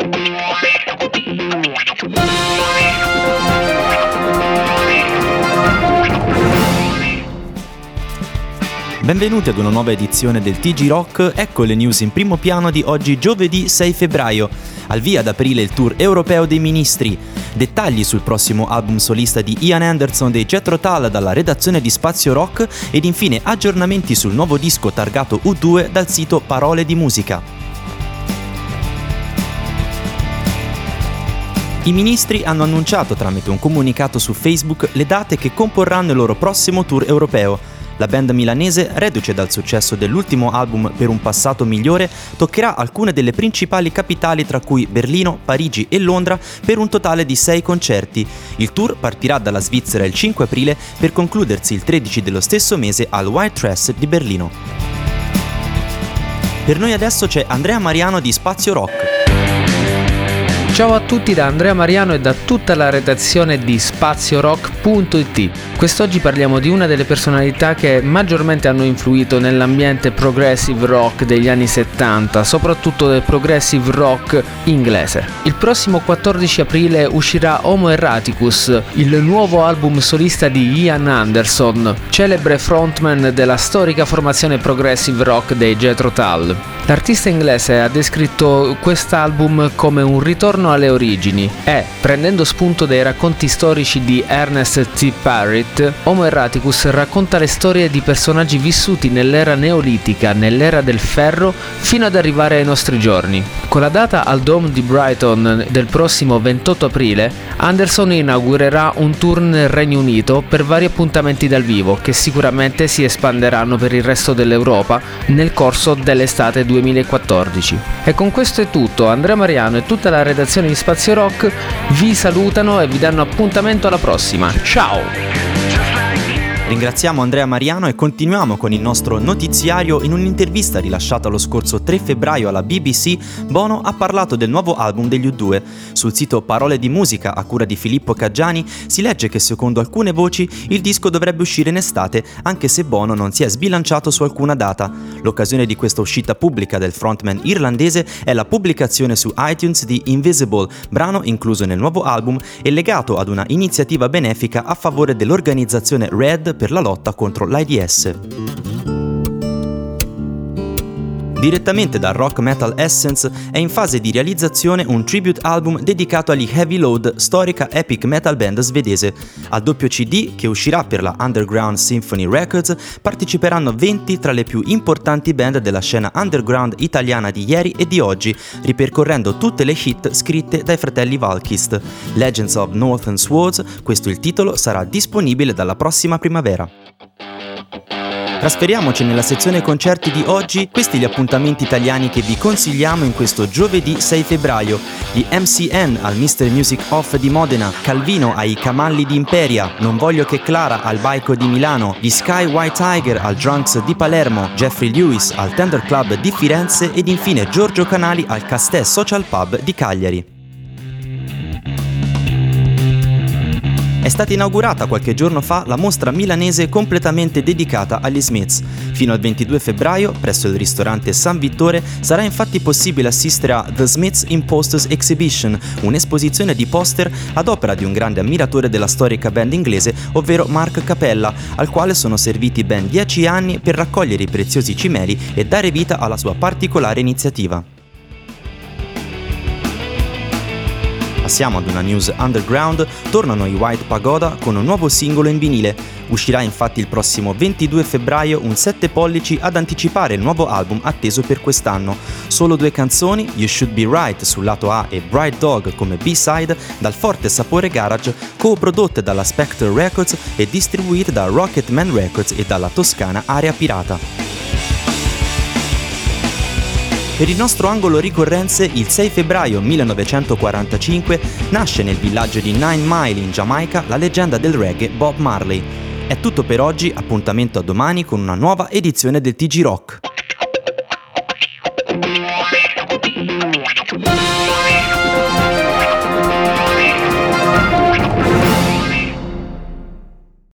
Benvenuti ad una nuova edizione del TG Rock, ecco le news in primo piano di oggi giovedì 6 febbraio. Al via ad aprile il tour europeo dei Ministri. Dettagli sul prossimo album solista di Ian Anderson dei Jethro Tull dalla redazione di Spazio Rock ed infine aggiornamenti sul nuovo disco targato U2 dal sito Parole di Musica. I ministri hanno annunciato tramite un comunicato su Facebook le date che comporranno il loro prossimo tour europeo. La band milanese, reduce dal successo dell'ultimo album Per un passato migliore, toccherà alcune delle principali capitali tra cui Berlino, Parigi e Londra per un totale di 6 concerti. Il tour partirà dalla Svizzera il 5 aprile per concludersi il 13 dello stesso mese al White Trash di Berlino. Per noi adesso c'è Andrea Mariano di Spazio Rock. Ciao a tutti da Andrea Mariano e da tutta la redazione di SpazioRock.it. Quest'oggi parliamo di una delle personalità che maggiormente hanno influito nell'ambiente progressive rock degli anni 70, soprattutto del progressive rock inglese. Il prossimo 14 aprile uscirà Homo Erraticus, il nuovo album solista di Ian Anderson, celebre frontman della storica formazione progressive rock dei Jethro Tull. L'artista inglese ha descritto quest'album come un ritorno alle origini e, prendendo spunto dai racconti storici di Ernest T. Parrott, Homo Erraticus racconta le storie di personaggi vissuti nell'era neolitica, nell'era del ferro, fino ad arrivare ai nostri giorni. Con la data al Dome di Brighton del prossimo 28 aprile, Anderson inaugurerà un tour nel Regno Unito per vari appuntamenti dal vivo che sicuramente si espanderanno per il resto dell'Europa nel corso dell'estate 2014. E con questo è tutto, Andrea Mariano e tutta la redazione di Spazio Rock vi salutano e vi danno appuntamento alla prossima. Ciao! Ringraziamo Andrea Mariano e continuiamo con il nostro notiziario. In un'intervista rilasciata lo scorso 3 febbraio alla BBC, Bono ha parlato del nuovo album degli U2. Sul sito Parole di Musica, a cura di Filippo Caggiani, si legge che secondo alcune voci il disco dovrebbe uscire in estate, anche se Bono non si è sbilanciato su alcuna data. L'occasione di questa uscita pubblica del frontman irlandese è la pubblicazione su iTunes di Invisible, brano incluso nel nuovo album e legato ad una iniziativa benefica a favore dell'organizzazione RED per la lotta contro l'AIDS. Direttamente da Rock Metal Essence è in fase di realizzazione un tribute album dedicato agli Heavy Load, storica epic metal band svedese. Al doppio CD, che uscirà per la Underground Symphony Records, parteciperanno 20 tra le più importanti band della scena underground italiana di ieri e di oggi, ripercorrendo tutte le hit scritte dai fratelli Valkist. Legends of Northern Swords, questo il titolo, sarà disponibile dalla prossima primavera. Trasferiamoci nella sezione concerti di oggi, questi gli appuntamenti italiani che vi consigliamo in questo giovedì 6 febbraio. Gli MCN al Mr. Music Off di Modena, Calvino ai Camalli di Imperia, Non voglio che Clara al Baico di Milano, gli Sky White Tiger al Drunks di Palermo, Jeffrey Lewis al Tender Club di Firenze ed infine Giorgio Canali al Castè Social Pub di Cagliari. È stata inaugurata qualche giorno fa la mostra milanese completamente dedicata agli Smiths. Fino al 22 febbraio, presso il ristorante San Vittore, sarà infatti possibile assistere a The Smiths in Posters Exhibition, un'esposizione di poster ad opera di un grande ammiratore della storica band inglese, ovvero Mark Capella, al quale sono serviti ben 10 anni per raccogliere i preziosi cimeli e dare vita alla sua particolare iniziativa. Passiamo ad una news underground, tornano i White Pagoda con un nuovo singolo in vinile. Uscirà infatti il prossimo 22 febbraio un 7 pollici ad anticipare il nuovo album atteso per quest'anno. Solo 2 canzoni, You Should Be Right sul lato A e Bright Dog come B-side, dal forte sapore garage, co-prodotte dalla Spectre Records e distribuite da Rocketman Records e dalla toscana Area Pirata. Per il nostro angolo ricorrenze, il 6 febbraio 1945 nasce nel villaggio di Nine Mile in Giamaica la leggenda del reggae Bob Marley. È tutto per oggi, appuntamento a domani con una nuova edizione del TG Rock.